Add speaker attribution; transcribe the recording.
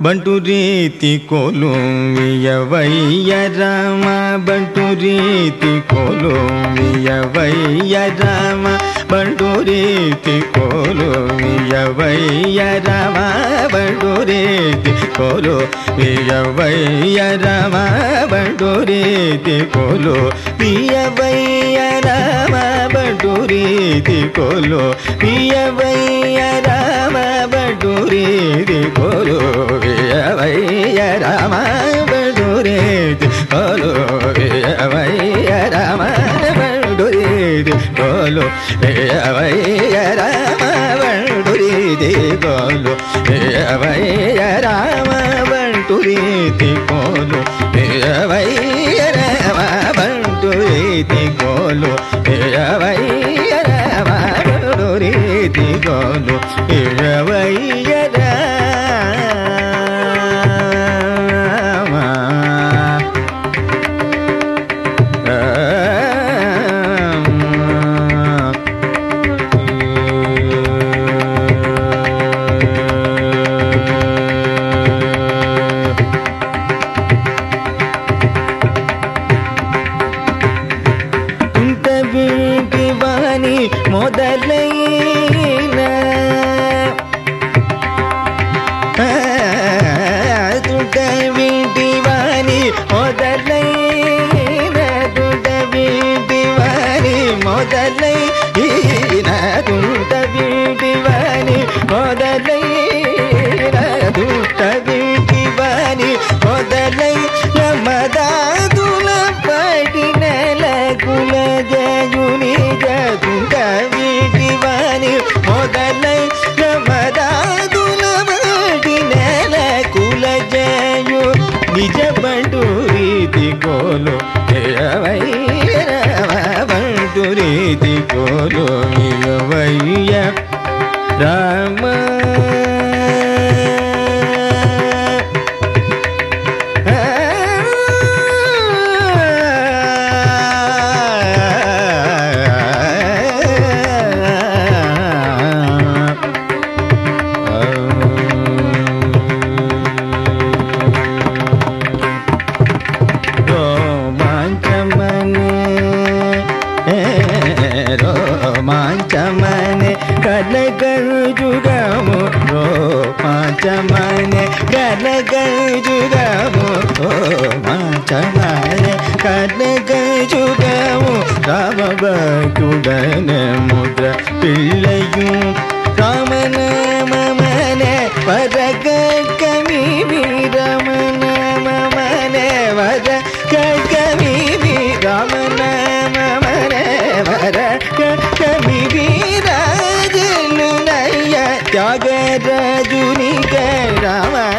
Speaker 1: ಬಂಟು ರೀತಿ ಕೊಲುವಿಯವಯ್ಯ ರಾಮ ಬಂಟು ರೀತಿ ಕೊಲುವಿಯವಯ್ಯ ರಾಮ ಬಂಟು ರೀತಿ ಕೊಲುವಿಯವಯ್ಯ ರಾಮ ಬಂಟು ರೀತಿ ಕೊಲುವಿಯವಯ್ಯ ರಾಮ ಬಂಟು ರೀತಿ ಕೊಲುವಿಯವಯ್ಯ ರಾಮ ಬಂಟು ರೀತಿ ಕೊಲುವಿಯವಯ್ಯ ರಾಮ ಬಂಟು ರೀತಿ ಕೊಲುವಿಯವಯ್ಯ ರಾಮ ಬಂಟು ರೀತಿ ಕೊಲುವಿಯವಯ್ಯ ರಾಮ ಬಂಟು ರೀತಿ ಕೊಲುವಿಯವಯ್ಯ ರಾಮ ಬಂಟು ರೀತಿ ಕೊಲುವಿಯವಯ್ಯ ರಾಮ ಬಂಟು ರೀತಿ ಕೊಲುವಿಯವಯ್ಯ ರಾಮ ಬಂಟು ರೀತಿ ಕೊಲುವಿಯವಯ್ಯ ರಾಮ ಬಂಟು ರೀತಿ ಕೊಲುವಿಯವಯ್ಯ ಮೊದಲೈನ ದುಡ್ಡ ಬಿಡಿವಾನಿ ಮೊದಲೈನ ದುಡ್ಡ ಬಿಡಿವಾನಿ ಮೊದಲೈನ ದುಡ್ಡ ಬಿಡಿವಾನಿ ಮೊದಲೈನ ದುಡ್ಡ ಬಿಡಿವಾನಿ ಮೊದಲೈ ನಮದ ತುಲ ಪಡಿನಲ ಕುಲ ಜಯುನಿ ದುಡ್ಡ ಬಿಡಿವಾನಿ ಮೊದಲೈ ನಮದ ತುಲ ಪಡಿನಲ ಕುಲ ಜಯು ನಿಜ ಬಂಟು ರೀತಿ ಕೋಲು ದೇವಯ್ಯ ಬಂಟು ರೀತಿ ಕೋಲು ದೇವಯ್ಯ ರಾಮ रोमांचमने कलगजुगमु रोमांचमने कलगजुगमु रोमांचमने कलगजुगमु रामभक्तुडने मुद्र पिल्लयु रामनाममने वरगकमि रामनाममने वरगकमि रामनाममने वरगकमि राजलुनय्य त्यागराजुनिके राम